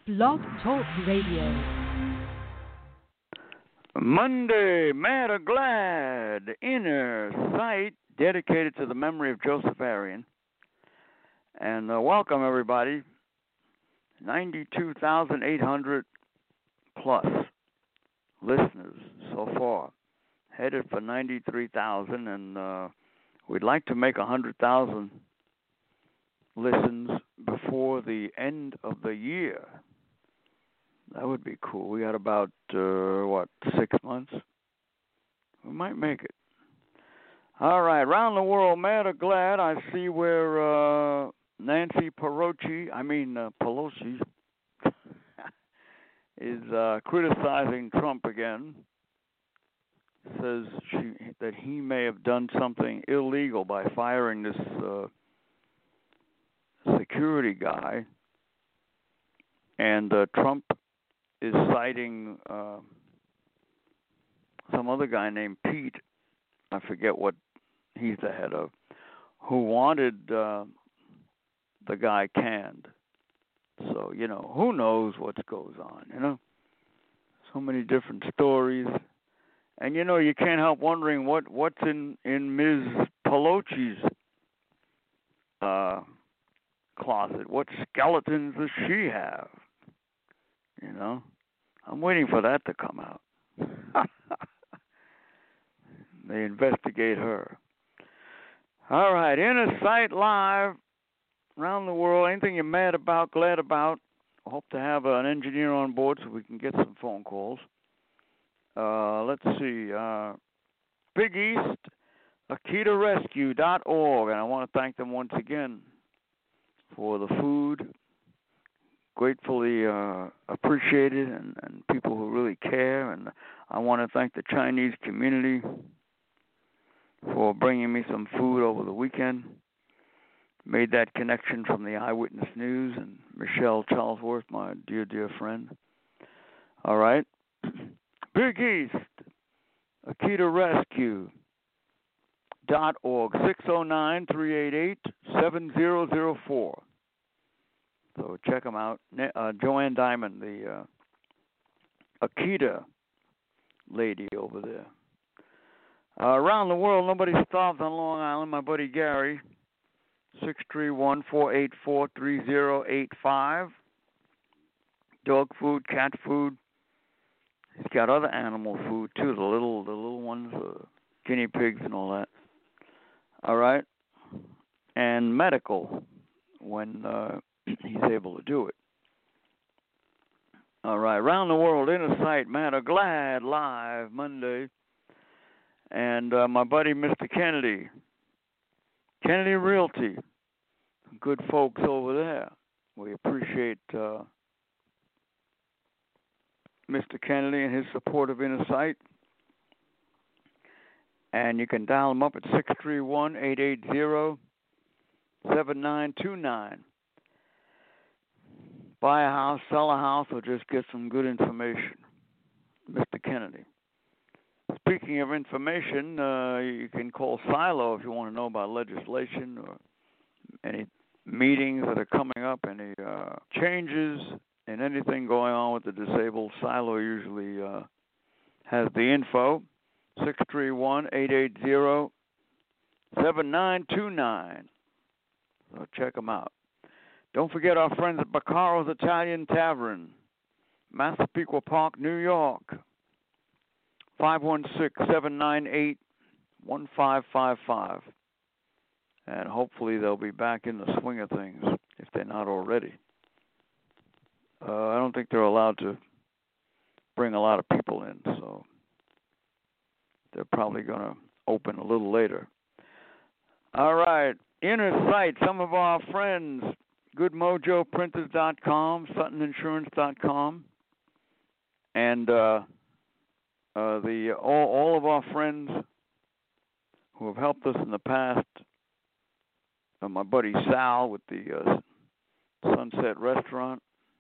Blog Talk Radio. Monday, Mad or Glad, Inner Sight, dedicated to the memory of Joseph Arian. And welcome, everybody. 92,800 plus listeners so far. Headed for 93,000, and we'd like to make 100,000 listens before the end of the year. That would be cool. We got about, 6 months? We might make it. All right, round the world, mad or glad, I see where Nancy Pelosi is criticizing Trump again. Says that he may have done something illegal by firing this security guy. And Trump is citing some other guy named Pete, I forget what he's the head of, who wanted the guy canned. So, who knows what goes on, So many different stories. And, you can't help wondering what's in Ms. Pelosi's closet. What skeletons does she have? I'm waiting for that to come out. They investigate her. All right, Inner Sight Live, around the world. Anything you're mad about, glad about. I hope to have an engineer on board so we can get some phone calls. Let's see. Big East, AkitaRescue.org. And I want to thank them once again for the food. Gratefully appreciated, and people who really care. And I want to thank the Chinese community for bringing me some food over the weekend. Made that connection from the Eyewitness News and Michelle Charlesworth, my dear, dear friend. All right. Big East, AkitaRescue.org, 609-388-7004. So check them out. Joanne Diamond, the Akita lady over there. Around the world, nobody starves on Long Island. My buddy Gary, 631-484-3085. Dog food, cat food. He's got other animal food too. The little ones, guinea pigs and all that. All right, and medical when he's able to do it. All right, around the world, Inner Sight, Mad or Glad, live Monday. And my buddy, Mr. Kennedy Realty, good folks over there. We appreciate Mr. Kennedy and his support of Inner Sight. And you can dial him up at 631-880-7929. Buy a house, sell a house, or just get some good information. Mr. Kennedy. Speaking of information, you can call Silo if you want to know about legislation or any meetings that are coming up, any changes and anything going on with the disabled. Silo usually has the info. 631-880-7929. So check them out. Don't forget our friends at Baccaro's Italian Tavern, Massapequa Park, New York. 516-798-1555. And hopefully they'll be back in the swing of things, if they're not already. I don't think they're allowed to bring a lot of people in, so they're probably going to open a little later. All right, Inner Sight, some of our friends, GoodMojoPrinters.com, SuttonInsurance.com, and all of our friends who have helped us in the past. My buddy Sal with the Sunset Restaurant.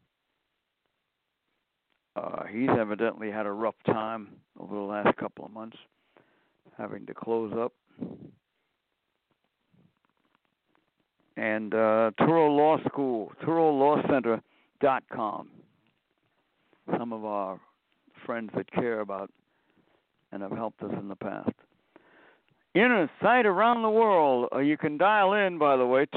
He's evidently had a rough time over the last couple of months, having to close up. And Turo Law School, TuroLawCenter.com. some of our friends that care about and have helped us in the past. Inner Sight around the world. You can dial in, by the way,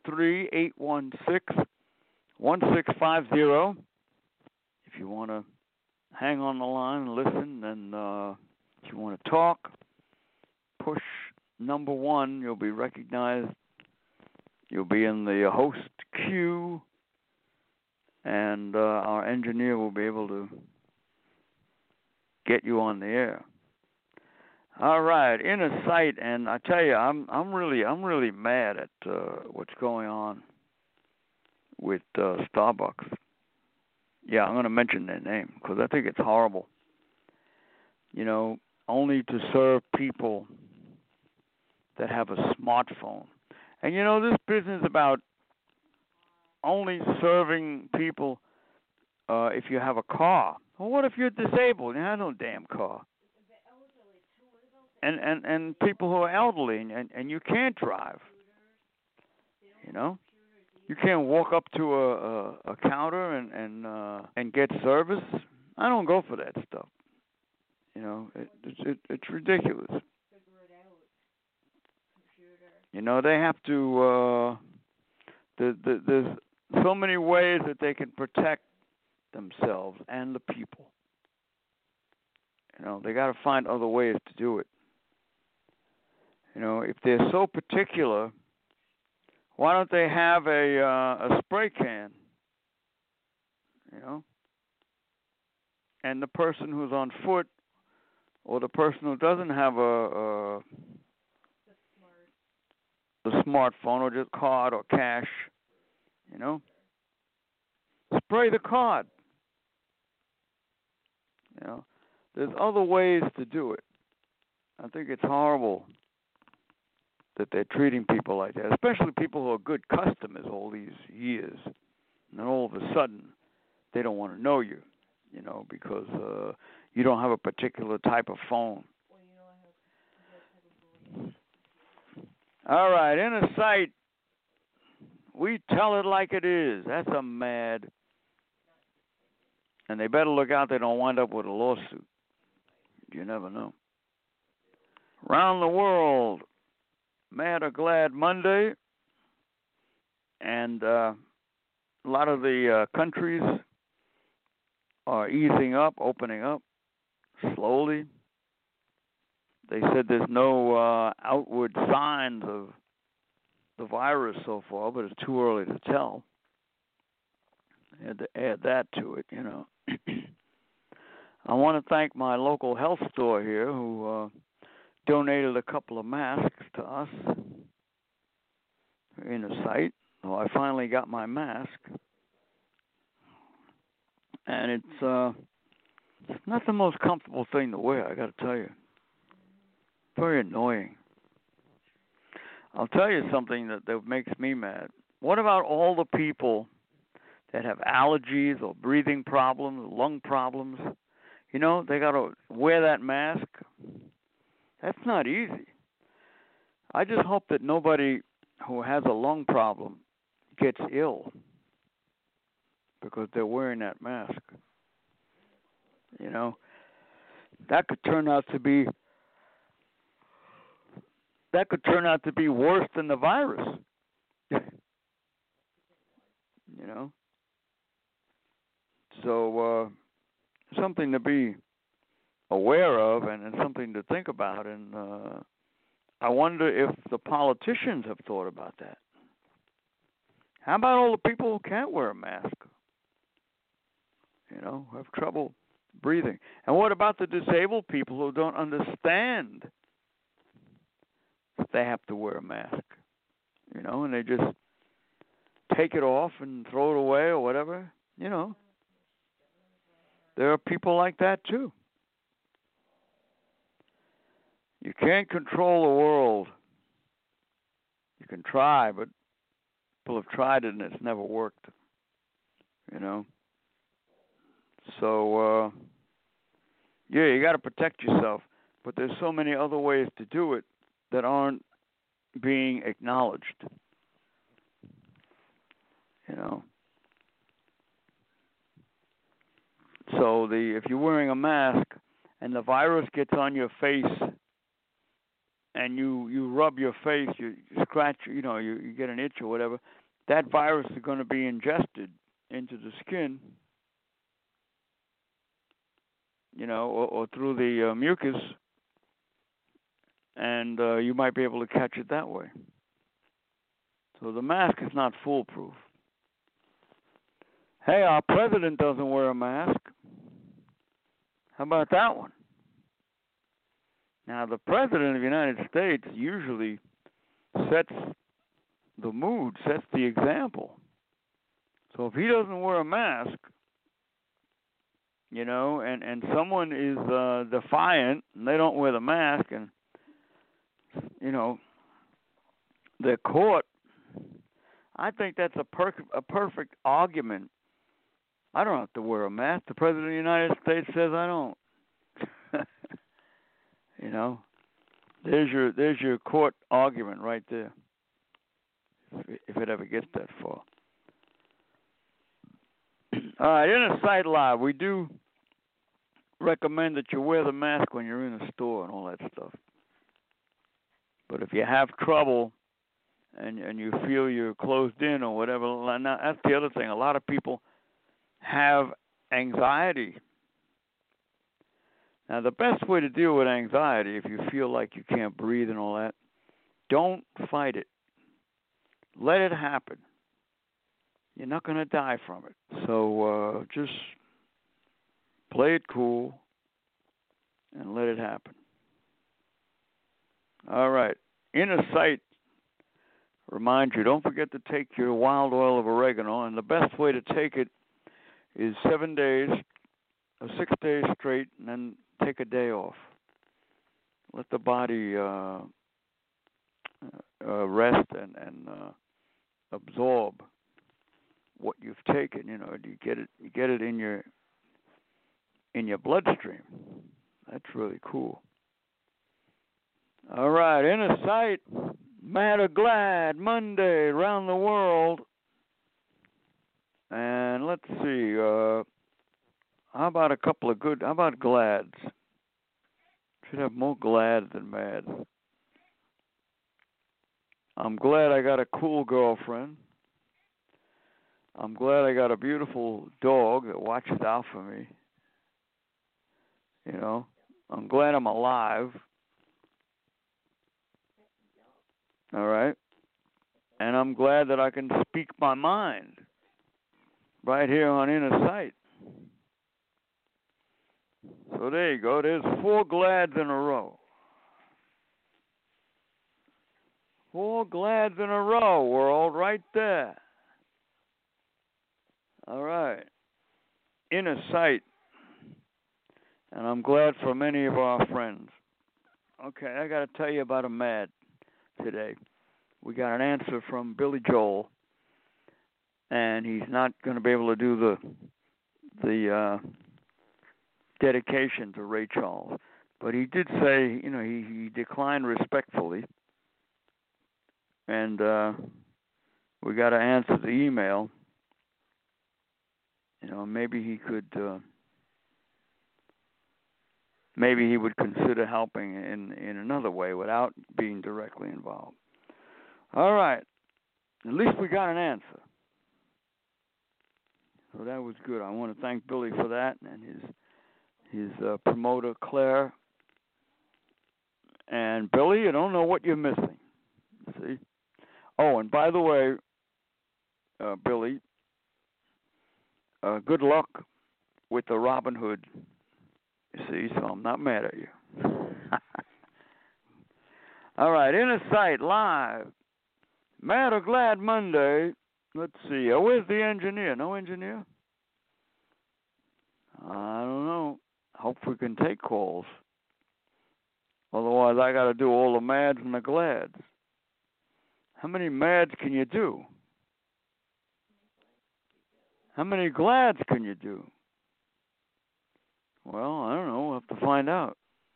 213-816-1650. If you want to hang on the line and listen, and if you want to talk, push number 1. You'll be recognized. You'll be in the host queue, and our engineer will be able to get you on the air. All right, Inner Sight, and I tell you, I'm really mad at what's going on with Starbucks. Yeah, I'm going to mention their name because I think it's horrible. You know, only to serve people that have a smartphone. And you know, this business about only serving people if you have a car. Well, what if you're disabled? You have no damn car. And people who are elderly and you can't drive. You know, you can't walk up to a counter and get service. I don't go for that stuff. You know, it's ridiculous. You know, they have to. There's so many ways that they can protect themselves and the people. You know, they got to find other ways to do it. You know, if they're so particular, why don't they have a spray can? You know, and the person who's on foot or the person who doesn't have the smartphone or just card or cash, you know, spray the card. You know, there's other ways to do it. I think it's horrible that they're treating people like that, especially people who are good customers all these years. And then all of a sudden, they don't want to know you, you know, because you don't have a particular type of phone. All right, Inner Sight. We tell it like it is. That's a mad. And they better look out they don't wind up with a lawsuit. You never know. Around the world, Mad or Glad Monday. And a lot of the countries are easing up, opening up slowly. They said there's no outward signs of the virus so far, but it's too early to tell. I had to add that to it, you know. I want to thank my local health store here who donated a couple of masks to us in a site. So I finally got my mask. And it's not the most comfortable thing to wear, I got to tell you. Very annoying. I'll tell you something that makes me mad. What about all the people that have allergies or breathing problems, lung problems? You know, they got to wear that mask. That's not easy. I just hope that nobody who has a lung problem gets ill because they're wearing that mask. You know, that could turn out to be worse than the virus. You know? So, something to be aware of and something to think about. And I wonder if the politicians have thought about that. How about all the people who can't wear a mask? You know, who have trouble breathing. And what about the disabled people who don't understand they have to wear a mask, you know, and they just take it off and throw it away or whatever, you know. There are people like that too. You can't control the world. You can try, but people have tried it and it's never worked, you know. So, yeah, you got to protect yourself, but there's so many other ways to do it that aren't being acknowledged, you know. So if you're wearing a mask and the virus gets on your face and you rub your face, you scratch, you get an itch or whatever, that virus is going to be ingested into the skin, or through the mucus, and you might be able to catch it that way. So the mask is not foolproof. Hey, our president doesn't wear a mask. How about that one? Now, the president of the United States usually sets the mood, sets the example. So if he doesn't wear a mask, and someone is defiant and they don't wear the mask, and they're caught, I think that's a perfect argument. I don't have to wear a mask. The president of the United States says I don't. There's your court argument right there. If it ever gets that far. All right, Inner Sight Live, we do recommend that you wear the mask when you're in a store and all that stuff. But if you have trouble and you feel you're closed in or whatever, now that's the other thing. A lot of people have anxiety. Now, the best way to deal with anxiety, if you feel like you can't breathe and all that, don't fight it. Let it happen. You're not going to die from it. So just play it cool and let it happen. All right. Inner Sight reminds you, don't forget to take your wild oil of oregano, and the best way to take it is 7 days or 6 days straight, and then take a day off. Let the body rest and absorb what you've taken. You get it in your bloodstream. That's really cool. All right, Inner Sight, Mad or Glad Monday around the world. And let's see, how about a couple of how about Glads? Should have more Glad than Mad. I'm glad I got a cool girlfriend. I'm glad I got a beautiful dog that watches out for me. I'm glad I'm alive. All right? And I'm glad that I can speak my mind right here on Inner Sight. So there you go. There's 4 Glads in a row. 4 Glads in a row, world, right there. All right. Inner Sight. And I'm glad for many of our friends. Okay, I got to tell you about a Mad today. We got an answer from Billy Joel, and he's not going to be able to do the dedication to Ray Charles. But he did say, he declined respectfully, and we got to answer the email. Maybe he could, maybe he would consider helping in another way without being directly involved. All right. At least we got an answer. So that was good. I want to thank Billy for that, and his promoter, Claire. And Billy, I don't know what you're missing. See? Oh, and by the way, Billy, good luck with the Robin Hood. You see, so I'm not mad at you. All right, Inner Sight Live. Mad or Glad Monday. Let's see. Where's the engineer? No engineer? I don't know. Hope we can take calls. Otherwise, I got to do all the Mads and the Glads. How many Mads can you do? How many Glads can you do? Well, I don't know. We'll have to find out.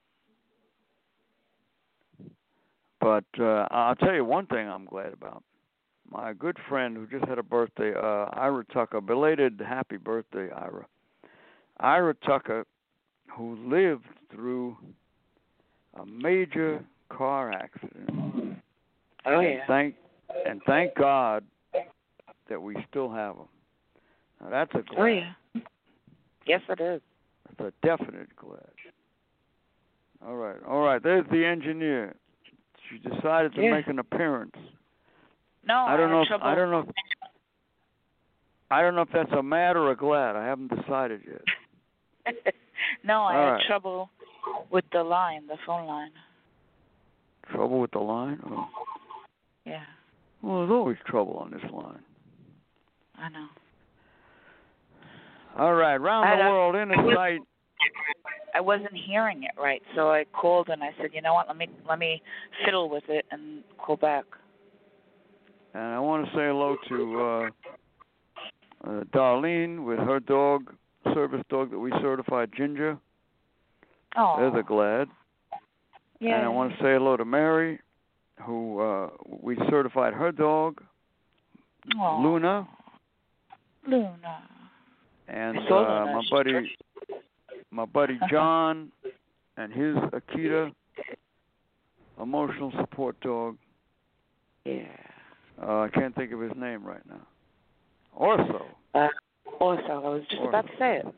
But I'll tell you one thing I'm glad about. My good friend who just had a birthday, Ira Tucker, belated happy birthday, Ira. Ira Tucker, who lived through a major car accident. Oh, yeah. Thank God that we still have him. Now that's a glad. Oh, yeah. Yes, it is. That's a definite glad. All right. There's the engineer. She decided to make an appearance. No, I don't know. trouble. I don't know if that's a mad or a glad. I haven't decided yet. No, I had trouble with the phone line. Trouble with the line? Oh. Yeah. Well, there's always trouble on this line. I know. All right, round the world in a sight. I wasn't hearing it right, so I called and I said, you know what? Let me fiddle with it and call back. And I want to say hello to Darlene with her dog, service dog that we certified, Ginger. Oh. They're the glad. Yeah. And I want to say hello to Mary, who we certified her dog, Luna. And my buddy John and his Akita emotional support dog. Yeah. I can't think of his name right now. Orso. Orso. I was just about to say it.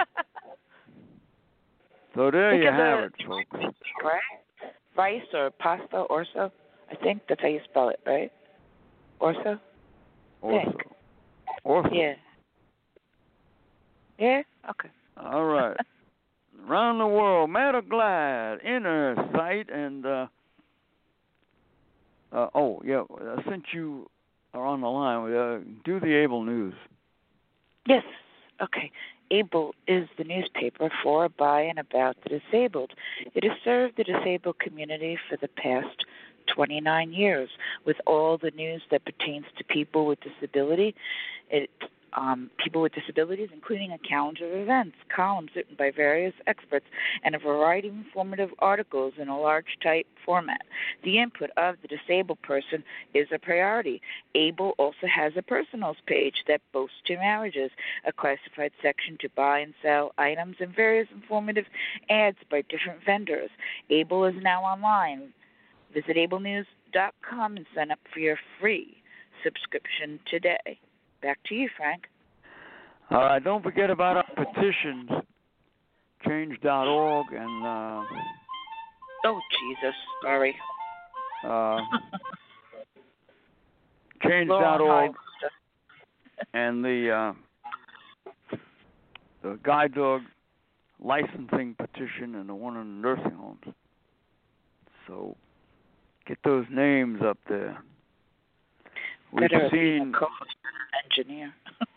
So there you have it, folks. Right? Rice or pasta, Orso. I think that's how you spell it, right? Orso? Orso. Orso. Yeah. Yeah? Okay. All right. Around the world, mad or glad, inner sight, and since you are on the line, do the Able News. Yes. Okay. Able is the newspaper for, by, and about the disabled. It has served the disabled community for the past 29 years with all the news that pertains to people with disability. People with disabilities, including a calendar of events, columns written by various experts, and a variety of informative articles in a large type format. The input of the disabled person is a priority. Able also has a personals page that boasts 2 marriages, a classified section to buy and sell items, and various informative ads by different vendors. Able is now online. Visit ablenews.com and sign up for your free subscription today. Back to you, Frank. All right, don't forget about our petitions, change.org and... oh, Jesus, sorry. Change.org and the guide dog licensing petition and the one in the nursing homes. So get those names up there. We've seen engineer.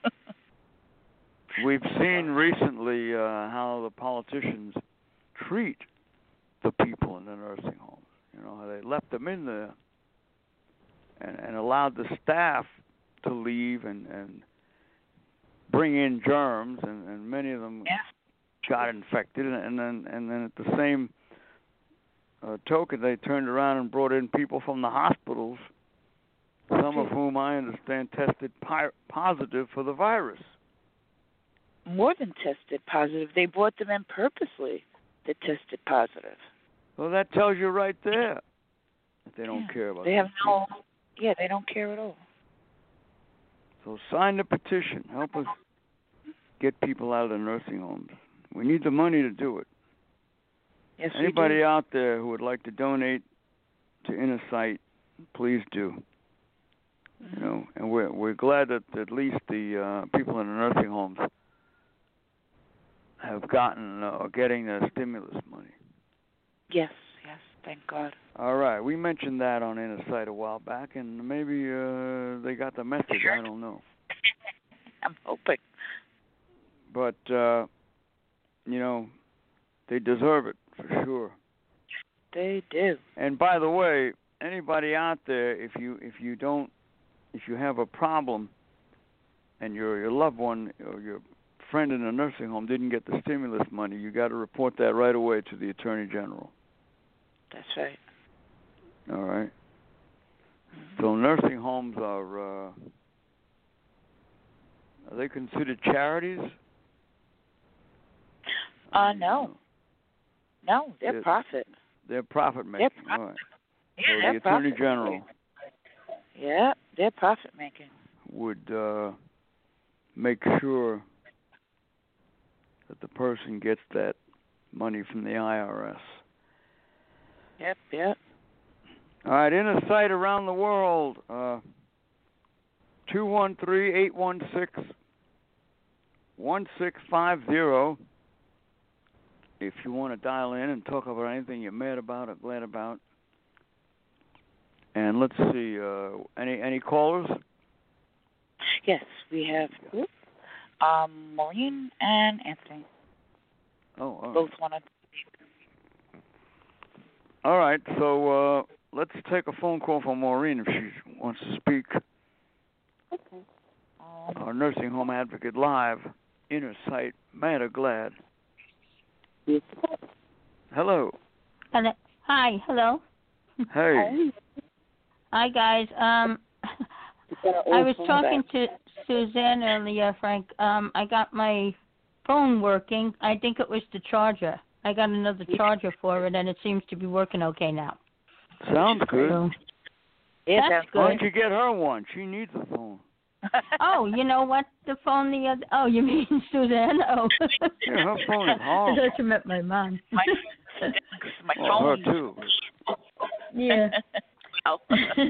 We've seen recently how the politicians treat the people in the nursing homes. You know, how they left them in there and allowed the staff to leave and bring in germs, and many of them got infected, and then at the same token, they turned around and brought in people from the hospitals, some of whom I understand tested positive for the virus. More than tested positive. They brought them in purposely that tested positive. Well, that tells you right there that they don't care about it. They don't care at all. So sign the petition. Help us get people out of the nursing homes. We need the money to do it. Yes, anybody out there who would like to donate to Inner Sight, please do. You know, and we're glad that at least the people in the nursing homes have gotten or getting their stimulus money. Yes, thank God. All right, we mentioned that on Inner Sight a while back, and maybe they got the message. I don't know. I'm hoping. But you know, they deserve it for sure. They do. And by the way, anybody out there, if you have a problem and your loved one or your friend in a nursing home didn't get the stimulus money, you got to report that right away to the Attorney General. That's right. All right. So nursing homes are they considered charities? No. No, they're profit. They're profit making. They're profit. All right. Yeah, So they're the Attorney profit General making. Yeah, they're profit making. would make sure that the person gets that money from the IRS. Yep. All right, inner sight around the world. 213-816-1650. If you want to dial in and talk about anything you're mad about or glad about. And let's see, any callers? Yes, we have Maureen and Anthony. Oh, all right. Both want to. All right, so let's take a phone call from Maureen if she wants to speak. Okay. Our nursing home advocate live, inner sight, mad or glad. Hello. Hello. Hi. Hello. Hey. Hi, guys. I was talking to Suzanne earlier, Frank. I got my phone working. I think it was the charger. I got another charger for it, and it seems to be working okay now. Sounds good. So, Yeah, that's sounds good. Why don't you get her one? She needs a phone. Oh, you know what? The phone the other. Oh, you mean Suzanne? Oh. Yeah, her phone is I horrible. thought you meant my mom. My Well, her phone. too. Yeah. Well.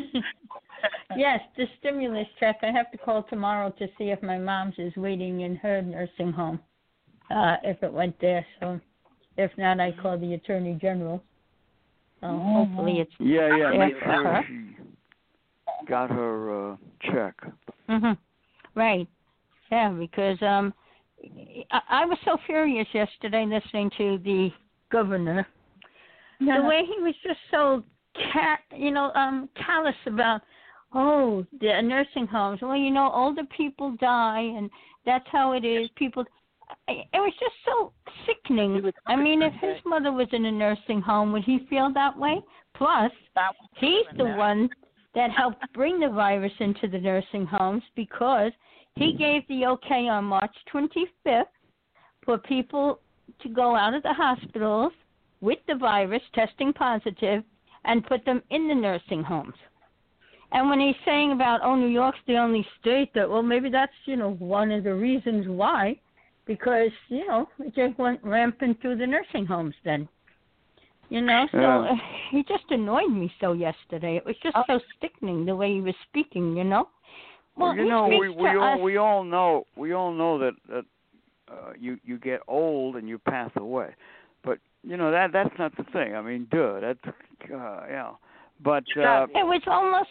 Yes, the stimulus check. I have to call tomorrow to see if my mom's is waiting in her nursing home. If it went there, so if not, I call the Attorney General. Hopefully it's Yeah, there make for sure her. she got her check. Right. Yeah, because I was so furious yesterday listening to the governor. The way he was just so callous about the nursing homes. Well, older people die, and that's how it is. People. It was just so sickening. I mean, if his mother was in a nursing home, would he feel that way? Plus, he's the one that helped bring the virus into the nursing homes because he gave the okay on March 25th for people to go out of the hospitals with the virus, testing positive, and put them in the nursing homes. And when he's saying about, New York's the only state that, well, maybe that's, one of the reasons why, because, it just went rampant through the nursing homes then. So he just annoyed me so yesterday. It was just so sickening the way he was speaking, Well, we all know that you get old and you pass away, but that's not the thing. I mean, that's But it was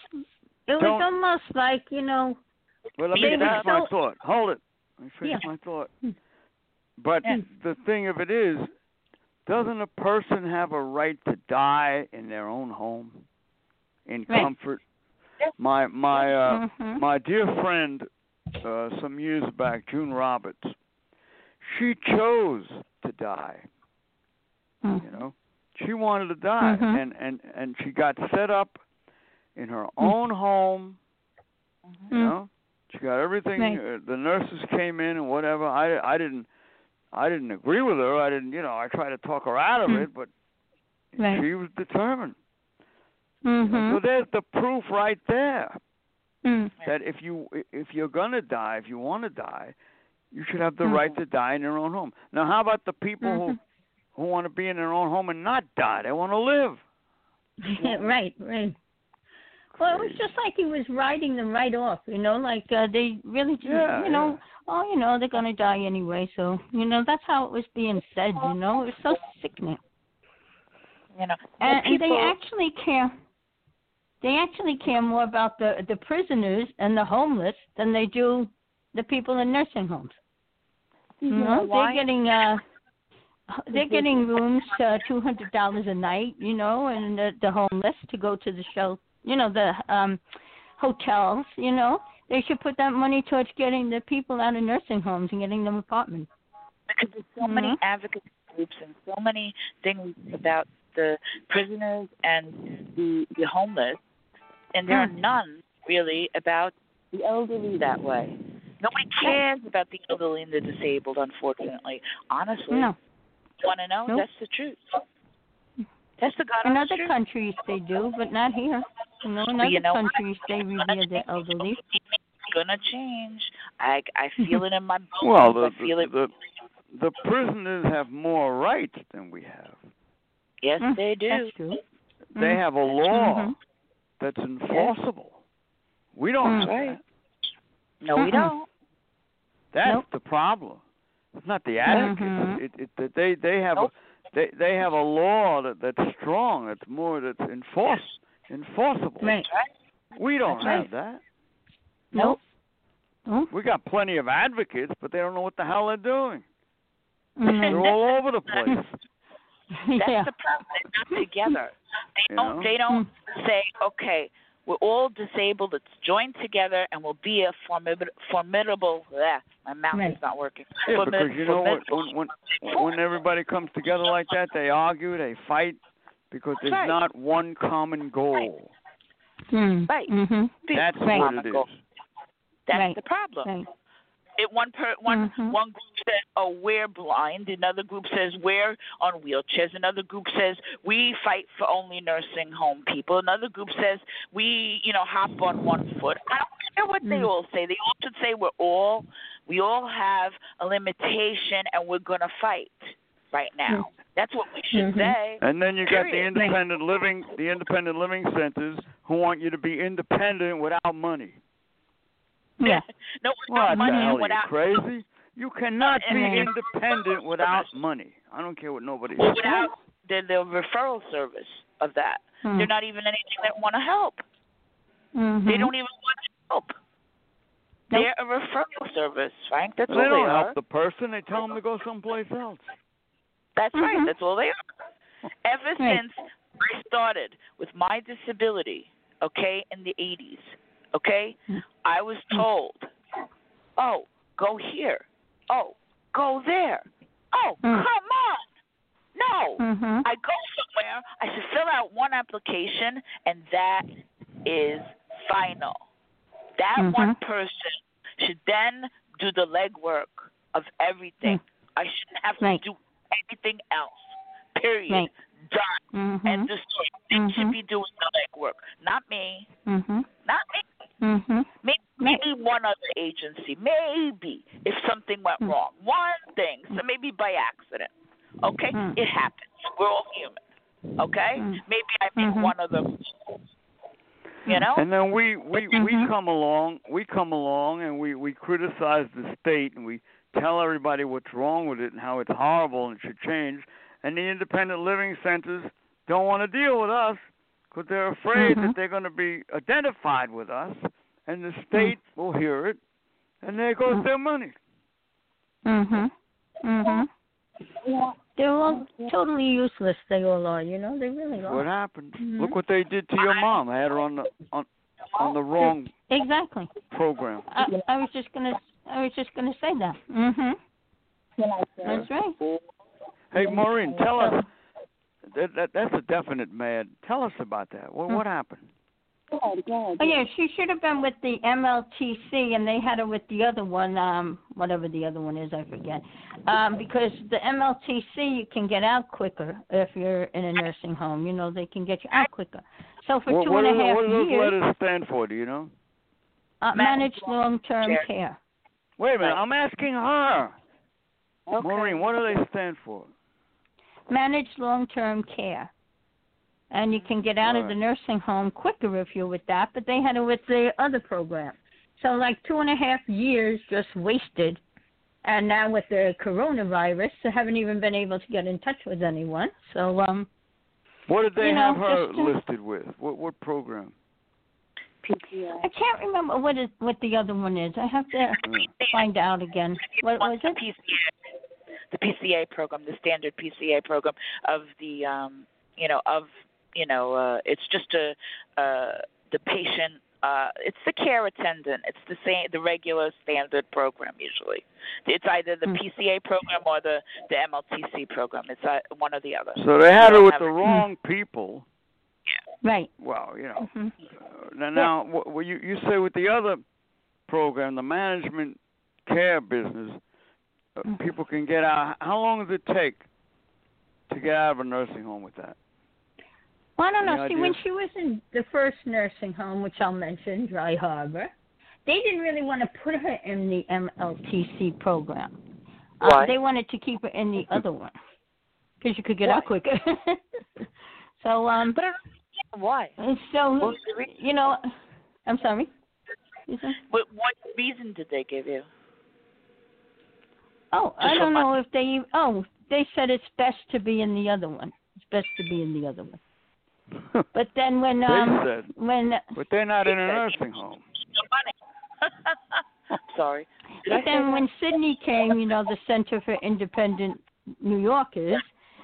almost like Well, let me finish my thought. Hold it. Let me finish my thought. But the thing of it is, doesn't a person have a right to die in their own home, in comfort? My dear friend, some years back, June Roberts, she chose to die. She wanted to die, and she got set up in her own home. She got everything. The nurses came in and whatever. I didn't agree with her. I didn't. I tried to talk her out of it, but she was determined. So there's the proof right there that if you're gonna die, if you want to die, you should have the right to die in your own home. Now, how about the people who want to be in their own home and not die? They want to live. Right. Well, it was just like he was writing them right off, like they really didn't, they're going to die anyway. So, that's how it was being said, It was so sickening. And they actually care. They actually care more about the prisoners and the homeless than they do the people in nursing homes. They're getting rooms, $200 a night, and the homeless to go to the shelter. The hotels, they should put that money towards getting the people out of nursing homes and getting them apartments. Because there's so many advocacy groups and so many things about the prisoners and the homeless, and there are none really about the elderly that way. Nobody cares about the elderly and the disabled, unfortunately. Honestly. No. Want to know? Nope. That's the truth. That's the God In honest other truth. countries they do, but not here. In other countries they revere the elderly. It's gonna change. I feel it in my bones. Well, I feel it. the prisoners have more rights than we have. Yes, they do. That's true. They have a law that's enforceable. We don't have that. No, we don't. That's the problem. It's not the advocates. They have a law that's strong. That's enforceable. Right. We don't have that. Nope. We got plenty of advocates, but they don't know what the hell they're doing. Mm-hmm. They're all over the place. That's the problem. They're not together. They don't say, okay, we're all disabled. Let's join together and we'll be a formidable. My mouth is not working. Yeah, because you know what? When everybody comes together like that, they argue, they fight, because there's not one common goal. Right. Mm-hmm. That's what it is. That's the problem. Right. One group says, "Oh, we're blind." Another group says, "We're on wheelchairs." Another group says, "We fight for only nursing home people." Another group says, "We, hop on one foot." I don't care what they all say. They all should say we all have a limitation, and we're gonna fight right now. That's what we should say. And then you got the independent living centers who want you to be independent without money. Yeah. No, what money the hell? without, Are you crazy? You cannot be independent without money. I don't care what nobody says. Without the referral service of that. They're not even anything that want to help. They don't even want to help. Nope. They're a referral service, Frank. That's all they are. They don't help the person. They tell them to go someplace else. That's right. That's all they are. Ever since I started with my disability, in the 80s, I was told, oh, go here. Oh, go there. Oh, come on. No. I go somewhere. I should fill out one application, and that is final. That one person should then do the legwork of everything. I shouldn't have to do anything else. Period. Done. And the story. They should be doing the legwork. Not me. Not me. Maybe one other agency. Maybe if something went wrong. One thing. So maybe by accident. Okay? It happens. We're all human. Okay? Maybe I make one of them. And then we come along and we criticize the state and we tell everybody what's wrong with it and how it's horrible and it should change. And the independent living centers don't want to deal with us because they're afraid that they're going to be identified with us, and the state will hear it, and there goes their money. They're all totally useless. They all are. They really are. What happened? Look what they did to your mom. I had her on the wrong program. I was just gonna say that. That's right. Hey, Maureen, tell us. That's a definite mad. Tell us about that. What happened? Oh, yeah, she should have been with the MLTC, and they had her with the other one, whatever the other one is, I forget. Because the MLTC, you can get out quicker if you're in a nursing home. They can get you out quicker. So for 2.5 years... What do those letters stand for, do you know? Managed long-term care. Wait a minute, I'm asking her. Okay. Maureen, what do they stand for? Managed long-term care. And you can get out of the nursing home quicker if you're with that, but they had it with the other program. So 2.5 years just wasted. And now with the coronavirus, they haven't even been able to get in touch with anyone. So, what did they have her listed with? What program? PCA. I can't remember what the other one is. I have to find out again. What was it? The PCA program, the standard PCA program of the, it's just the patient. It's the care attendant. It's the regular standard program usually. It's either the PCA program or the MLTC program. It's one or the other. So they had her with the wrong people. Yeah. Right. Well, now you say with the other program, the management care business, people can get out. How long does it take to get out of a nursing home with that? Well, I don't know. Any See, idea? when she was in the first nursing home, which I'll mention, Dry Harbor, they didn't really want to put her in the MLTC program. Why? They wanted to keep her in the other one because you could get Why? out quicker. So, But I don't understand why. and so, What was the reason? you know, I'm sorry. What reason did they give you? Oh, I Just don't for know if they. Oh, they said it's best to be in the other one. It's best to be in the other one. But then when They said, when but they're not in a nursing home. No money. Sorry. Did I but say then that? when Sydney came, you know, the Center for Independent New Yorkers,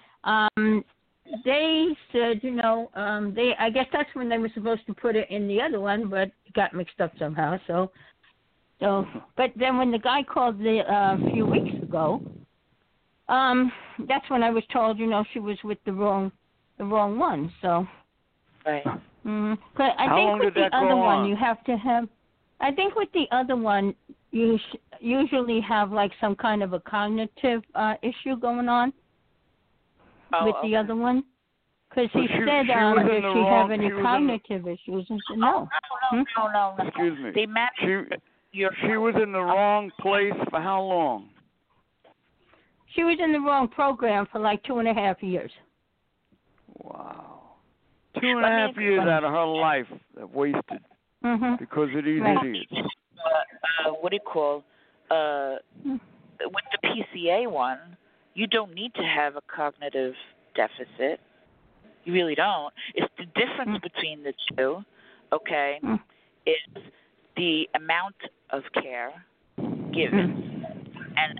they said, you know, I guess that's when they were supposed to put it in the other one, but it got mixed up somehow. So, but then when the guy called a few weeks ago, that's when I was told, you know, she was with the wrong one. So, Right. but I How long think with did the that go other one, on? you have to have. I think with the other one, you usually have like some kind of a cognitive issue going on. With the other one, because he But she said, was in does the she wrong- have any she was in the- cognitive issues? And said, no. No. Excuse me. They managed She was in the wrong place for how long? She was in the wrong program for like 2.5 years. Wow. 2.5 years out of her life that wasted Mm-hmm. because of these Right. idiots. what do you call? With the PCA one, you don't need to have a cognitive deficit. You really don't. It's the difference between the two, okay, is the amount of care given and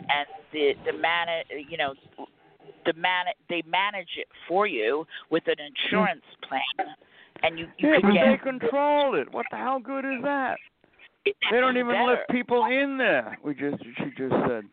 they manage it for you with an insurance plan, and you Yeah, could but get they control it. What the hell good is that? They don't even better. let people in there. She just said.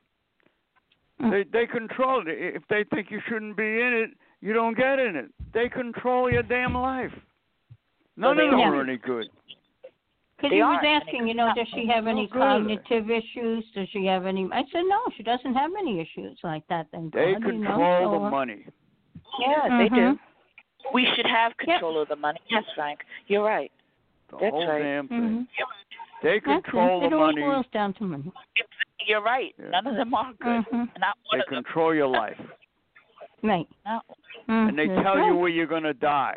They control it. If they think you shouldn't be in it, you don't get in it. They control your damn life. None of them are any good. Because They he was aren't. asking, you know, does she have any No good are they? cognitive issues? Does she have any? I said, no, she doesn't have any issues like that. Thank They God, control you know, the money. Yeah, they do. We should have control of the money. Yes, Frank, you're right. The That's whole right. damn thing. Mm-hmm. They control the It all money. boils down to money. You're right. Yeah. None of them are good. Mm-hmm. Not one They of them. control your life. Right. No, And they That's tell you right. where you're going to die.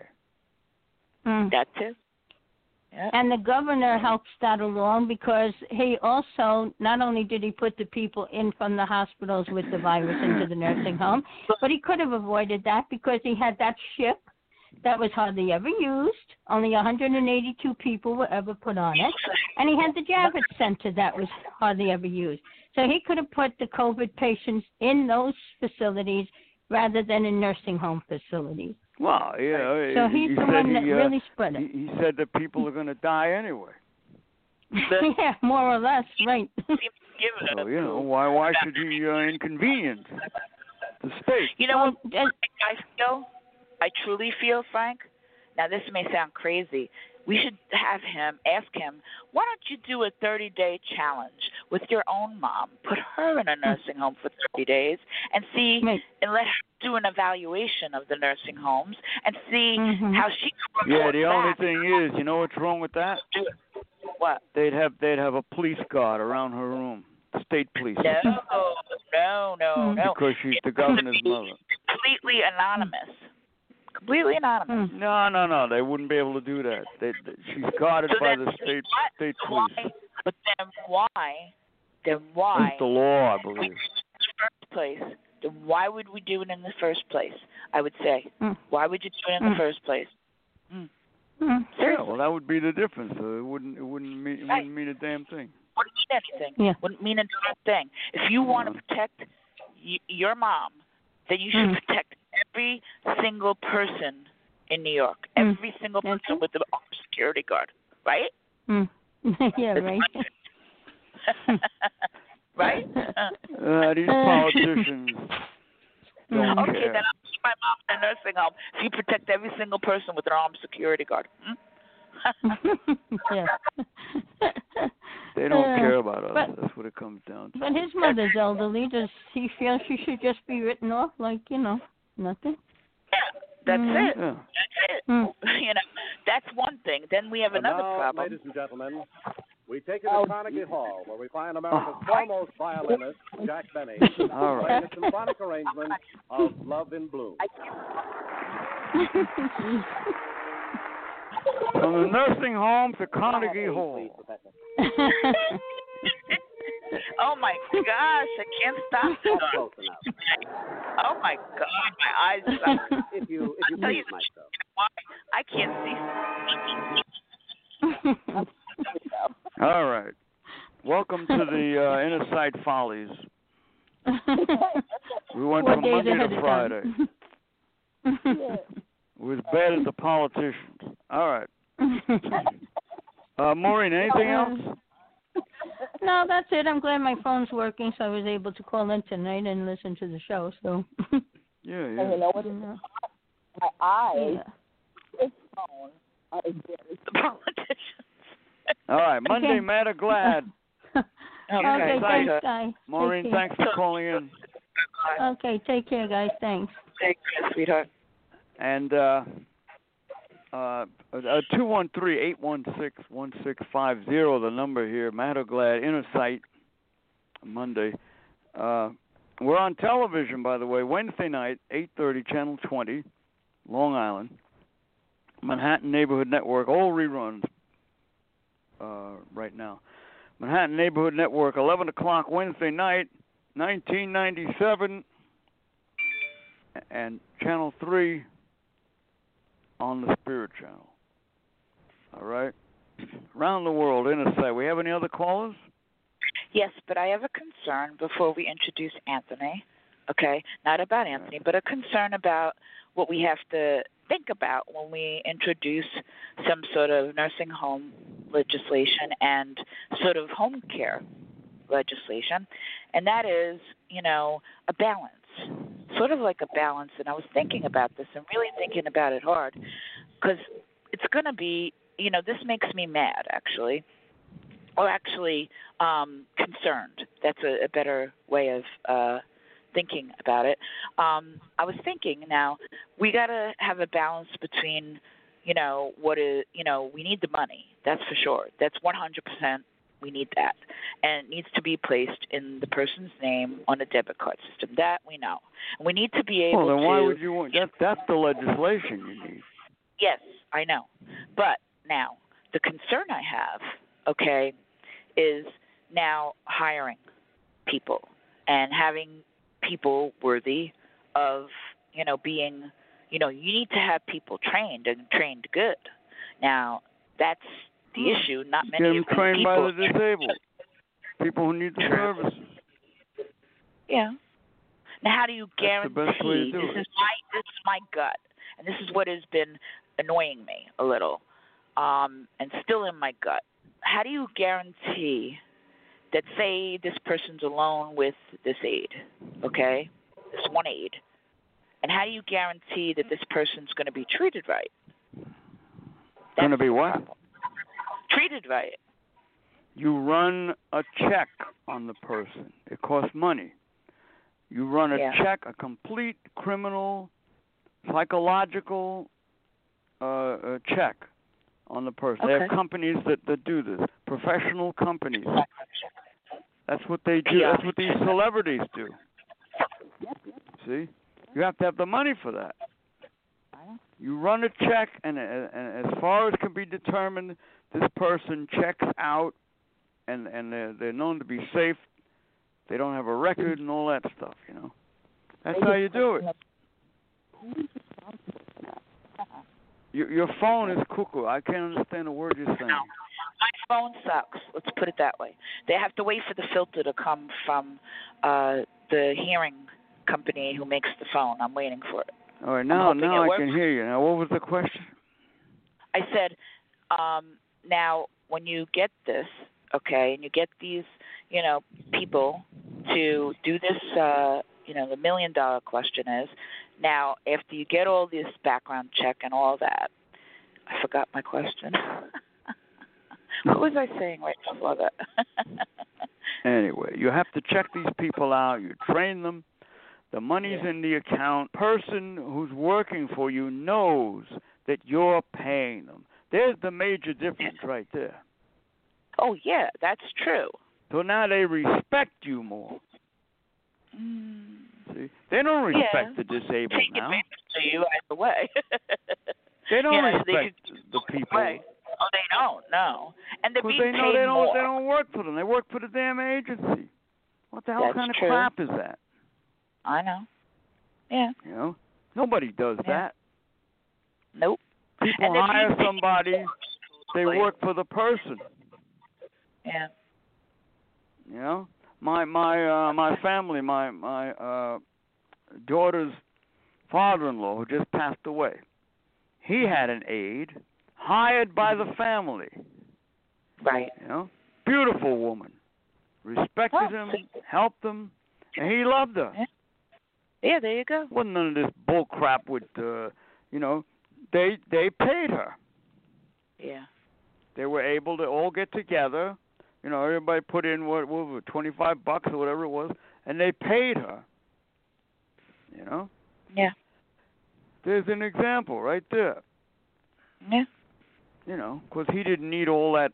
that too. Yeah. And the governor helps that along because he also, not only did he put the people in from the hospitals with the virus into the nursing home, but he could have avoided that because he had that ship that was hardly ever used. Only 182 people were ever put on it. And he had the Javits Center that was hardly ever used. So he could have put the COVID patients in those facilities rather than in nursing home facilities. Well, yeah. So he's he the said one that he, really spread it. He said that people are going to die anyway. Yeah, more or less, right. So, you know, why should he inconvenience the state? You know Well, what I truly feel, Frank? Now, this may sound crazy. We should ask him, why don't you do a 30-day challenge with your own mom? Put her in a nursing home for 30 days and see, and let her do an evaluation of the nursing homes and see how she can Yeah, report the only back. thing is, you know what's wrong with that? What? They'd have a police guard around her room, state police. No. Because she's the governor's mother. Completely anonymous. Completely anonymous. No. They wouldn't be able to do that. She's guarded So by then the state police. Why? But then why? It's the law, I believe. In the first place, then why would we do it in the first place? I would say, why would you do it in the first place? Yeah, well, that would be the difference. It wouldn't mean a damn thing. Wouldn't mean anything. Yeah. Wouldn't mean a damn thing. If you want to protect your mom, then you should protect every single person in New York. Every single person with the armed security guard. Right? Yeah, right. Right? These politicians don't Okay, care. then I'll keep my mom in a nursing home if you protect every single person with an armed security guard. Yeah. They don't care about us. That's what it comes down to. But his mother's elderly. Does he feel she should just be written off like, nothing? That's it. Yeah. That's it. Mm. That's one thing. Then we have another now, problem. ladies and gentlemen, we take you to Carnegie Hall, where we find America's foremost violinist, Jack Benny, All right. playing a symphonic arrangement of Love in Bloom. From the nursing home to Carnegie Hall. Oh my gosh, I can't stop. Close enough. Oh my God, my eyes suck. If you I'll tell you please, Maestro. why. I can't see. All right. Welcome to the Inner Sight Follies. We went What from days Monday ahead to of Friday. time? We're as bad as the politicians. All right. Maureen, anything else? No, that's it. I'm glad my phone's working, so I was able to call in tonight and listen to the show. So. Yeah. And you know what? My eyes, this phone, are very The politicians. All right. Monday, mad or glad? Okay, thanks, guys. Maureen, Take care. thanks for calling in. Okay, take care, guys. Thanks. Take care, sweetheart. And 213-816-1650, the number here. Mad or glad, Inner Sight, Monday. We're on television, by the way, Wednesday night, 8:30, Channel 20, Long Island, Manhattan Neighborhood Network, all reruns right now. Manhattan Neighborhood Network, 11 o'clock Wednesday night, 1997, and Channel 3 on the Spirit Channel. All right? Around the world, Inner Sight. We have any other callers? Yes, but I have a concern before we introduce Anthony. Okay, not about Anthony, but a concern about what we have to think about when we introduce some sort of nursing home legislation and sort of home care legislation, and that is, a balance, sort of like a balance. And I was thinking about this and really thinking about it hard, because it's going to be, this makes me mad, actually, or actually concerned. That's a better way of thinking about it. I was thinking, now we got to have a balance between, what is, we need the money. That's for sure. That's 100%. We need that, and it needs to be placed in the person's name on a debit card system. That we know. And we need to be able to. Well, then why would you want? That's the legislation you need. Yes, I know. But now the concern I have, okay, is now hiring people and having people worthy of, being, you need to have people trained and trained good. Now, that's the issue. Not many Get them of these trained people. by the disabled, people who need the services. Yeah. Now, how do you That's the best way to guarantee? do it. This is my gut, and this is what has been annoying me a little, and still in my gut. How do you guarantee that, say, this person's alone with this aide, okay, this one aide, and how do you guarantee that this person's going to be treated right? Going to be what? Problem. Treated right. You run a check on the person. It costs money. You run a check, a complete criminal, psychological check on the person. Okay. They have companies that do this, professional companies. That's what they do. Yeah. That's what these celebrities do. See? You have to have the money for that. You run a check, and as far as can be determined, this person checks out, and they're known to be safe. They don't have a record and all that stuff, That's how you do it. Your phone is cuckoo. I can't understand a word you're saying. No. My phone sucks. Let's put it that way. They have to wait for the filter to come from the hearing company who makes the phone. I'm waiting for it. All right, now I can hear you. Now, what was the question? I said, now, when you get this, okay, and you get these, people to do this, the $1 million question is, now, after you get all this background check and all that, I forgot my question. What was I saying right before that? Anyway, you have to check these people out. You train them. The money's in the account. Person who's working for you knows that you're paying them. There's the major difference right there. Oh, yeah, that's true. So now they respect you more. See, they don't respect the disabled Take now. advantage of you either way. They don't respect they the people. Oh, they don't. No, and they're being they know paid more. They don't work for them. They work for the damn agency. What the hell That's kind of true. crap is that? I know. Yeah. You know, nobody does that. Nope. People hire somebody. They work for the person. Yeah. You know, my family, my daughter's father-in-law who just passed away. He had an aide hired by the family. Right. You know, beautiful woman, respected him, helped him, and he loved her. Yeah, there you go. Wasn't none of this bull crap with, you know, they paid her. Yeah. They were able to all get together. You know, everybody put in what $25 or whatever it was, and they paid her. You know. Yeah. There's an example right there. Yeah. You know, because he didn't need all that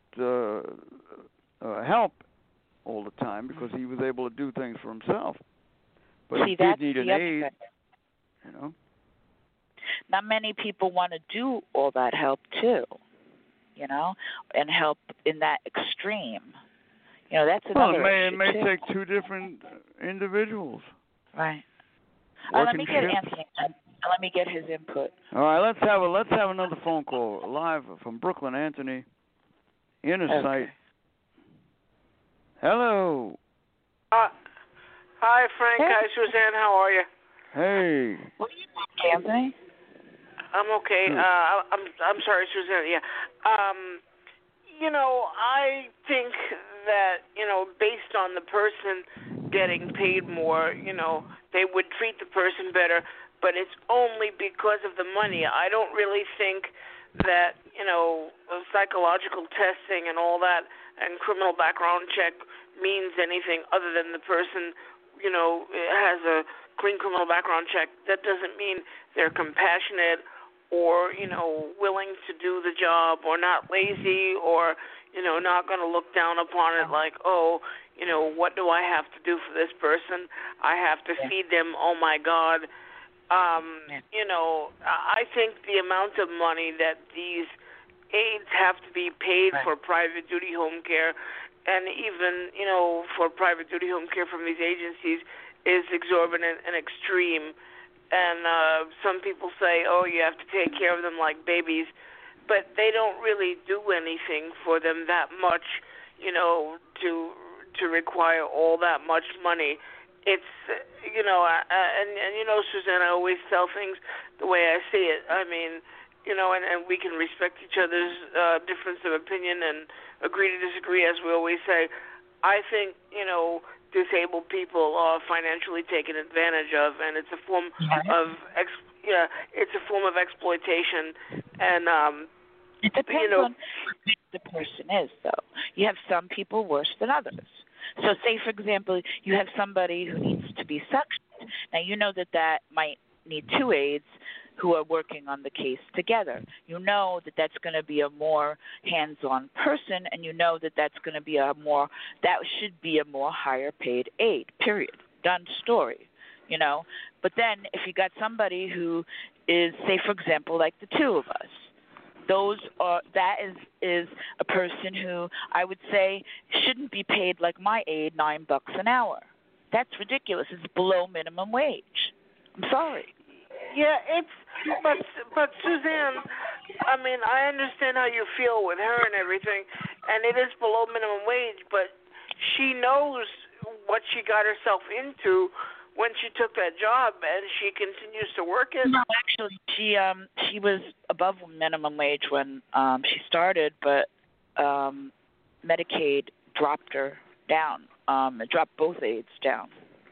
help all the time because he was able to do things for himself. But he did need an aid. You know. Not many people want to do all that help too. You know, and help in that extreme. You know, that's another issue. It may too. take two different individuals. Right. Let me get Anthony. Let me get his input. All right, let's have another phone call live from Brooklyn. Anthony, Inner Sight. Hello. Hi, Frank. Hey. Hi, Suzanne. How are you? Hey. What are you doing, Anthony? I'm okay. I'm sorry, Suzanne. Yeah. You know, I think that, you know, based on the person getting paid more, you know, they would treat the person better, but it's only because of the money. I don't really think that, you know, psychological testing and all that and criminal background check means anything other than the person, you know, has a clean criminal background check. That doesn't mean they're compassionate or, you know, willing to do the job or not lazy or, you know, not going to look down upon it like, oh, you know, what do I have to do for this person? I have to feed them. Oh, my God. You know, I think the amount of money that these aides have to be paid for private duty home care and even, you know, for private duty home care from these agencies is exorbitant and extreme. And some people say, oh, you have to take care of them like babies, but they don't really do anything for them that much, you know, to require all that much money. It's, you know, and you know, Suzanne, I always tell things the way I see it. I mean, you know, and we can respect each other's difference of opinion and agree to disagree, as we always say. I think, you know, disabled people are financially taken advantage of, and it's a form of exploitation. And it depends you know, on who the person is, though. You have some people worse than others. So, say for example, you have somebody who needs to be suctioned. Now, you know that might need two aides who are working on the case together. You know that that's going to be a more hands-on person, and you know that that's going to be that should be a more higher-paid aide, period. Done story, you know. But then if you got somebody who is, say, for example, like the two of us, that is a person who I would say shouldn't be paid like my aide, $9 an hour. That's ridiculous. It's below minimum wage. I'm sorry. Yeah, but Suzanne, I mean, I understand how you feel with her and everything, and it is below minimum wage, but she knows what she got herself into when she took that job, and she continues to work it. No, actually, she was above minimum wage when she started, but Medicaid dropped her down. It dropped both aides down.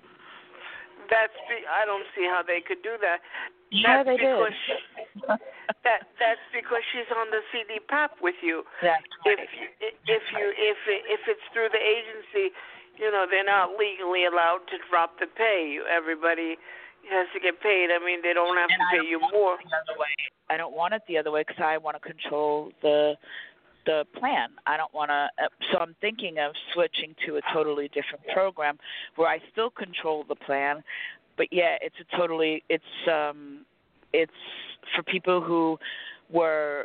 I don't see how they could do that. Yeah, they did. That's because she's on the CDPAP with you. That's right. If it's through the agency, they're not legally allowed to drop the pay. Everybody has to get paid. I mean, they don't have to pay you more. I don't want it the other way because I want to control the plan. I don't want to. So I'm thinking of switching to a totally different program where I still control the plan, but it's for people who were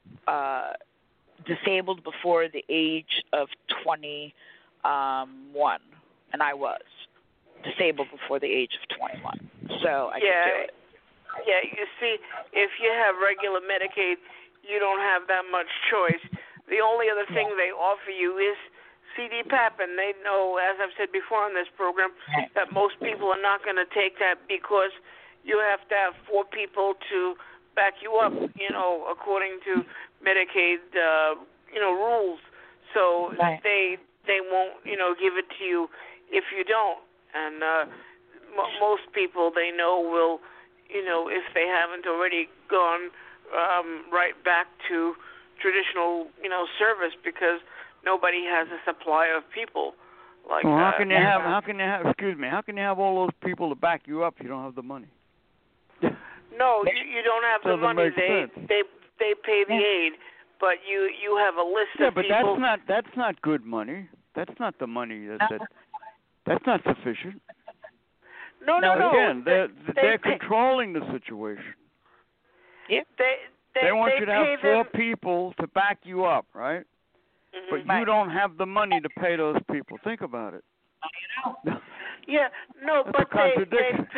disabled before the age of 21, and I was disabled before the age of 21, so I could do it. Yeah, you see, if you have regular Medicaid, you don't have that much choice. The only other thing they offer you is CDPAP, and they know, as I've said before on this program, that most people are not going to take that because you have to have 4 people to back you up, according to Medicaid, rules. So they won't, give it to you if you don't. And most people they know will, if they haven't already gone right back to traditional, service because nobody has a supply of people like well, that. How can you have all those people to back you up if you don't have the money? No, you don't have the money. They pay the aid, but you have a list of people. Yeah, but that's not good money. That's not the money that's not sufficient. No. Again, they're controlling the situation. Yeah. They want you to have 4 them people to back you up, right? Mm-hmm. But you don't have the money to pay those people. Think about it. Yeah, no, That's but a contradiction.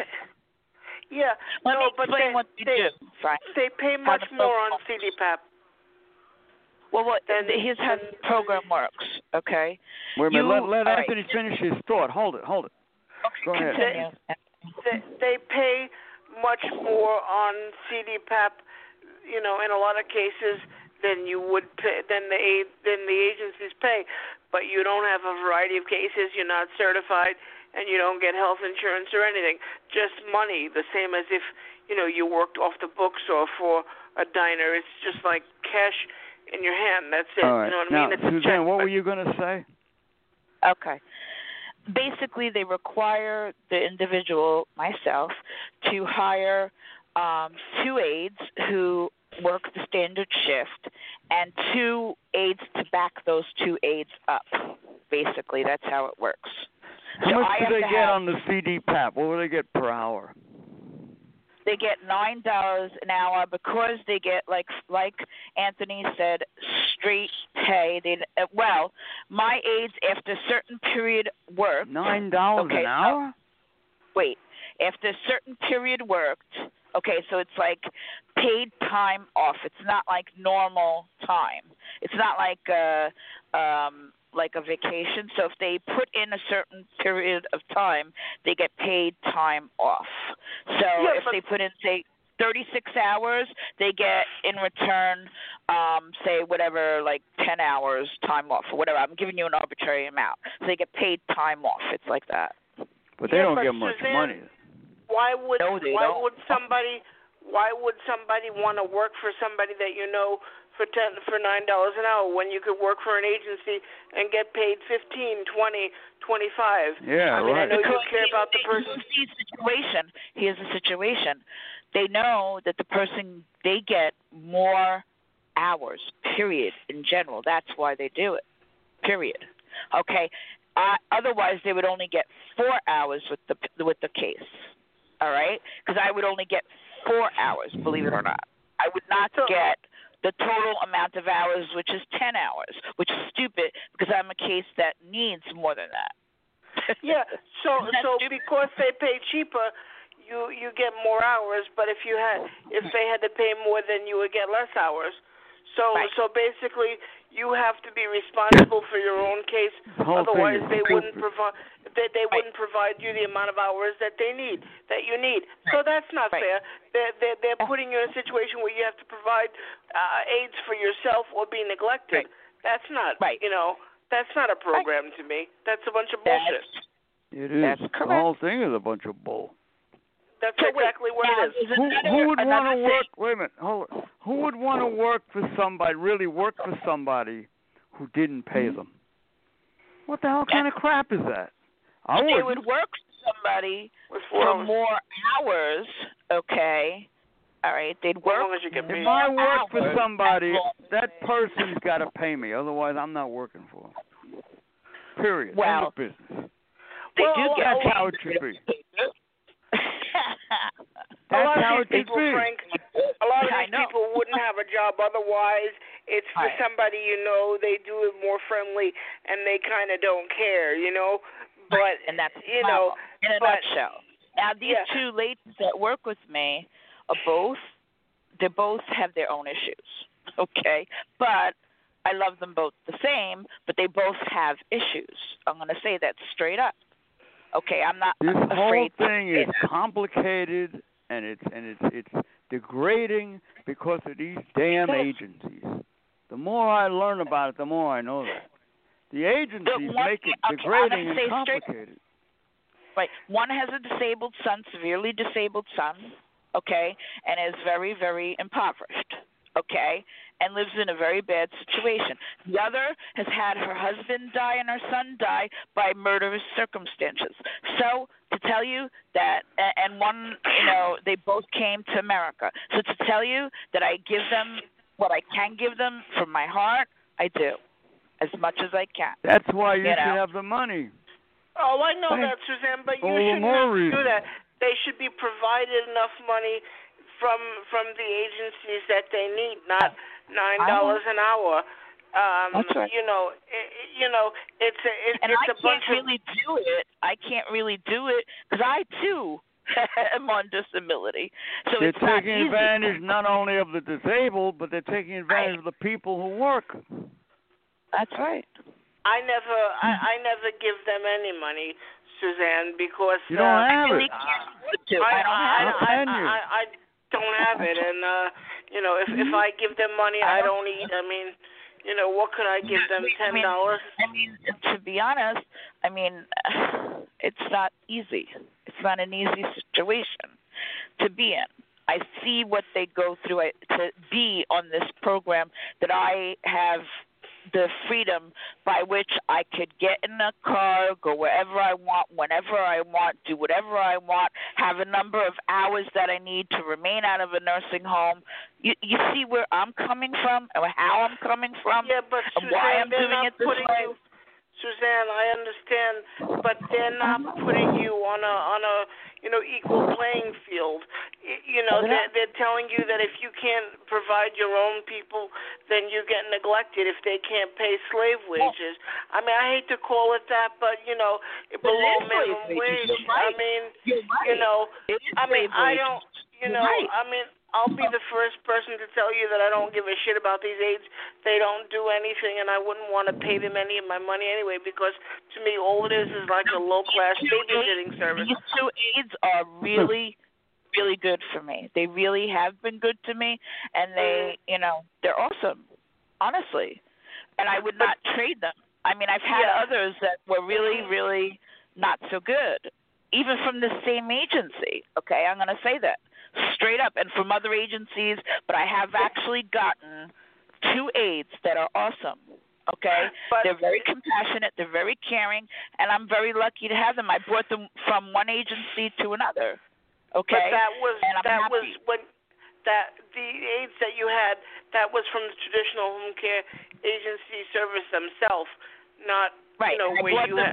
They pay much more on CDPAP. Well, here's how the program works, okay? Wait a minute. Let Anthony finish his thought. Hold it. Okay, go ahead. They pay much more on CDPAP, in a lot of cases than you would pay, than the agencies pay. But you don't have a variety of cases. You're not certified, and you don't get health insurance or anything. Just money, the same as if you worked off the books or for a diner. It's just like cash in your hand. That's it. All right. You know what now, I mean? It's Suzanne, a check, what were you going to say? Okay. Basically, they require the individual, myself, to hire 2 aides who work the standard shift and 2 aides to back those 2 aides up. Basically, that's how it works. How much do they get on the CDPAP? What will they get per hour? They get $9 an hour because they get, like Anthony said, straight pay. My aides, after a certain period worked. $9 an hour? Wait. After a certain period worked, okay, so it's like paid time off. It's not like normal time. It's not like a vacation. So if they put in a certain period of time, they get paid time off. So if they put in, say, 36 hours, they get in return, say, whatever, like 10 hours time off or whatever. I'm giving you an arbitrary amount. So they get paid time off. It's like that. But they don't get much money. Why would somebody want to work for somebody that for $9 an hour when you could work for an agency and get paid $15, $20, $25? Yeah, I know you care about the person. Here's the situation. They know that the person, they get more hours, period, in general. That's why they do it, period. Okay? Otherwise, they would only get 4 hours with the case. All right? Because I would only get 4 hours, believe it or not. I would not get the total amount of hours, which is 10 hours, which is stupid because I'm a case that needs more than that. Yeah, so because they pay cheaper, you get more hours, but if they had to pay more, then you would get less hours. So basically, you have to be responsible for your own case. Otherwise, they wouldn't provide. They wouldn't provide you the amount of hours that you need. So that's not fair. They're putting you in a situation where you have to provide aids for yourself or be neglected. That's not. That's not a program to me. That's a bunch of bullshit. It is. That's correct. The whole thing is a bunch of bull. That's exactly what it is. Who would want to work? Wait a minute. Hold on. Who would want to work for somebody? Really work for somebody who didn't pay them? What the hell kind of crap is that? They would work for somebody for more hours, okay? All right, they'd work. As long as you get paid. If I work for somebody, that person's got to pay me. Otherwise, I'm not working for them. Period. Well, end of business. They do get that's paid. how it should be. A lot That's how of it these should people, be. Frank, a lot of these people wouldn't have a job otherwise. It's for somebody they do it more friendly, and they kind of don't care, But and that's in a nutshell. Now these two ladies that work with me are they both have their own issues, okay? But I love them both the same, but they both have issues. I'm going to say that straight up. Okay, I'm not This afraid. whole thing is complicated, and it's degrading because of these damn agencies. The more I learn about it, the more I know that. The agencies make it degrading and complicated. Right. One has a disabled son, severely disabled son, okay, and is very, very impoverished, okay, and lives in a very bad situation. The other has had her husband die and her son die by murderous circumstances. So to tell you that, and one, they both came to America. So to tell you that I give them what I can give them from my heart, I do, as much as I can. That's why you should have the money. Oh, I know that, Suzanne, but you shouldn't have to do that. They should be provided enough money from the agencies that they need, not $9 an hour. That's right. It's I a bunch can't really do it. I can't really do it because I too am on disability. So they're it's not taking easy. advantage not only of the disabled, but they're taking advantage of the people who work. That's right. I never give them any money, Suzanne, because you don't have it. I don't have it, and if I give them money, I don't eat. I mean, what could I give them? $10? I mean, to be honest, it's not easy. It's not an easy situation to be in. I see what they go through to be on this program that I have the freedom by which I could get in a car, go wherever I want, whenever I want, do whatever I want, have a number of hours that I need to remain out of a nursing home. You see where I'm coming from and how I'm coming from? Yeah, but and Suzanne, why I'm doing it this way? Suzanne, I understand, but they're not putting you on a equal playing field. They're telling you that if you can't provide your own people, then you get neglected if they can't pay slave wages. I mean, I hate to call it that, but below minimum wage. Right. I mean, You're right. I don't. I'll be the first person to tell you that I don't give a shit about these aides. They don't do anything, and I wouldn't want to pay them any of my money anyway, because to me, all it is like a low-class babysitting service. These two aides are really, really good for me. They really have been good to me, and they're awesome, honestly. And I would not trade them. I mean, I've had others that were really, really not so good, even from the same agency. Okay, I'm going to say that straight up, and from other agencies, but I have actually gotten two aides that are awesome. Okay, they're very compassionate, they're very caring, and I'm very lucky to have them. I brought them from one agency to another. Okay, but that was when the aides that you had, that was from the traditional home care agency service themselves, not right. Where you had.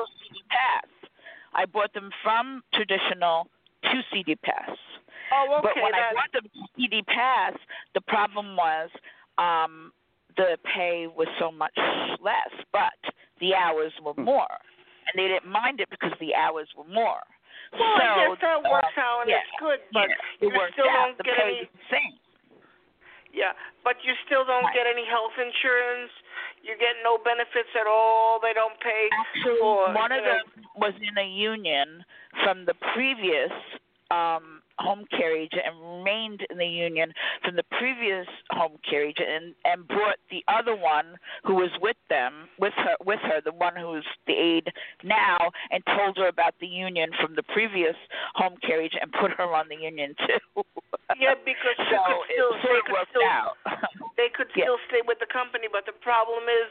I brought them from traditional to CD Pass. Oh, okay. But when I brought them to CD Pass, the problem was the pay was so much less, but the hours were more. And they didn't mind it because the hours were more. Well, I guess that works out, and it's good, but you still don't get any. Same. Yeah, but you still don't get any health insurance. You get no benefits at all. They don't pay. Actually, one of them was in a union from the previous home care agent and remained in the union from the previous home care agent and brought the other one who was with her, the one who's the aide now, and told her about the union from the previous home care agent and put her on the union too. Yeah, because they could still stay with the company, but the problem is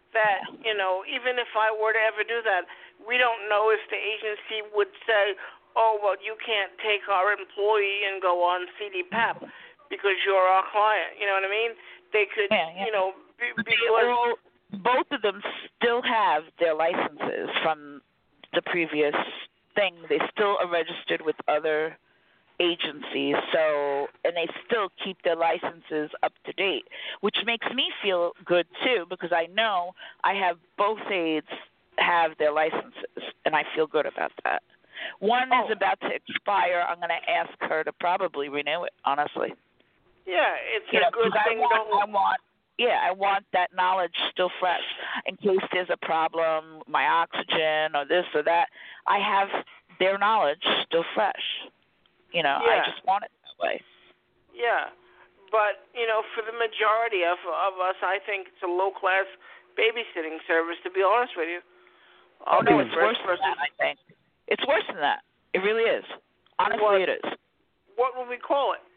that, you know, even if I were to ever do that, we don't know if the agency would say, oh, well, you can't take our employee and go on CDPAP because you're our client. You know what I mean? They could, you know, because both of them still have their licenses from the previous thing. They still are registered with other agencies, and they still keep their licenses up to date, which makes me feel good too, because I know I have both aides have their licenses, and I feel good about that. One is about to expire. I'm going to ask her to probably renew it, honestly. Yeah, it's a good thing. I want that knowledge still fresh in case there's a problem, my oxygen or this or that. I have their knowledge still fresh. You know, I just want it that way. Yeah, but, you know, for the majority of us, I think it's a low-class babysitting service, to be honest with you. No, it's worse than that, I think. It's worse than that. It really is. Honestly, it is. What would we call it?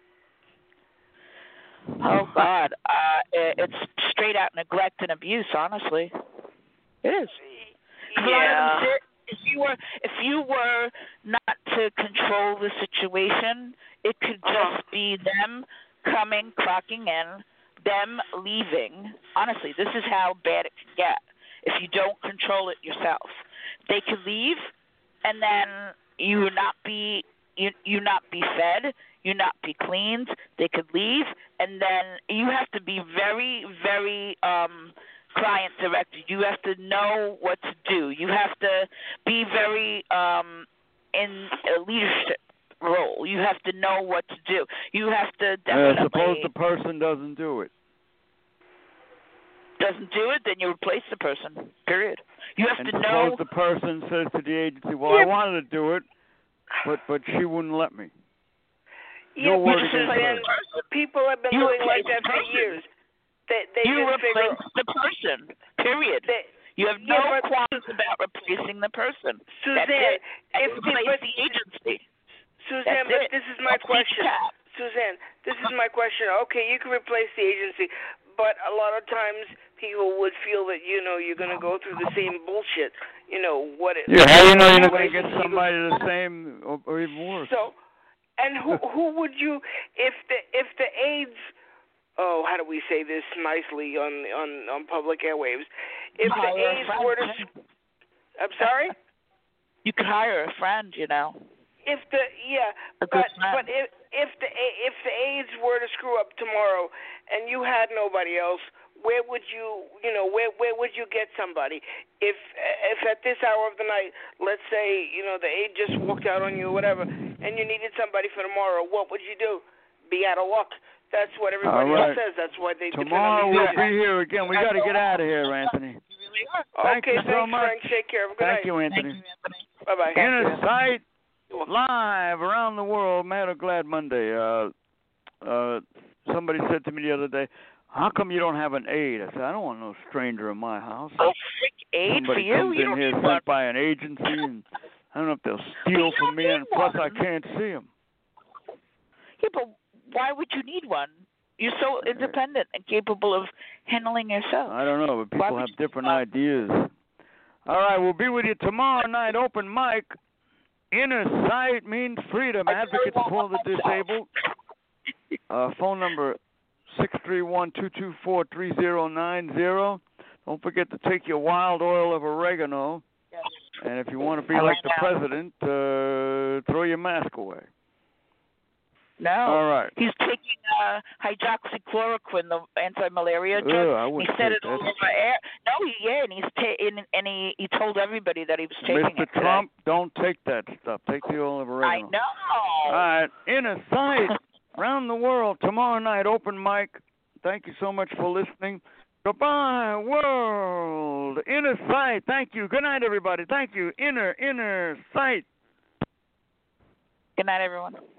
Oh, God. It's straight-out neglect and abuse, honestly. It is. Yeah. If you were not to control the situation, it could just be them coming, clocking in, them leaving. Honestly, this is how bad it can get if you don't control it yourself. They could leave, and then you not be fed, you not be cleaned. They could leave, and then you have to be very, very client directed. You have to know what to do. You have to be very in a leadership role. You have to know what to do. You have to definitely. Suppose the person doesn't do it. Doesn't do it, then you replace the person. Period. You have to know. Suppose the person says to the agency, "Well, I wanted to do it, but she wouldn't let me." Yeah, no word against her. People have been doing like that for years. You replace the person. Period. You have no qualms about replacing the person. Suzanne, replace the agency. Suzanne, but this is my question. Suzanne, this is my question. Okay, you can replace the agency, but a lot of times people would feel that, you know, you're going to go through the same bullshit. You know, what it... Yeah, how do you know you're not going to get somebody the same or even worse? So, and who would you, if the aides... Oh, how do we say this nicely on public airwaves? If the aides were to... I'm sorry? You could hire a friend, you know. If the aides were to screw up tomorrow and you had nobody else, where would you would you get somebody? If at this hour of the night, let's say, you know, the aide just walked out on you or whatever, and you needed somebody for tomorrow, what would you do? Be out of luck. That's what everybody else says. That's why they tomorrow we'll be here again. We got to get out of here, Anthony. Thank you so much. Frank. Take care. Have a good night. Thank you, Anthony. Bye-bye. Inner Sight, live around the world. Man, a glad Monday. Somebody said to me the other day, "How come you don't have an aide?" I said, "I don't want no stranger in my house." Oh, aide Somebody for you? comes You in don't here need sent one. by an agency, and I don't know if they'll steal from me, and plus I can't see them. Yeah, but why would you need one? You're so independent and capable of handling yourself. I don't know, but people have different ideas. All right, we'll be with you tomorrow night, open mic. Inner Sight means freedom. Advocates for the disabled. Phone number 631-224-3090. Don't forget to take your wild oil of oregano. And if you want to be like the president, throw your mask away. No. All right. He's taking hydroxychloroquine, the anti-malaria drug. He said it all over air. No, and he told everybody that he was taking it. Mr. Trump, don't take that stuff. Take the oil of oregano. I know. All right. Inner Sight, around the world, tomorrow night, open mic. Thank you so much for listening. Goodbye, world. Inner Sight. Thank you. Good night, everybody. Thank you. Inner Sight. Good night, everyone.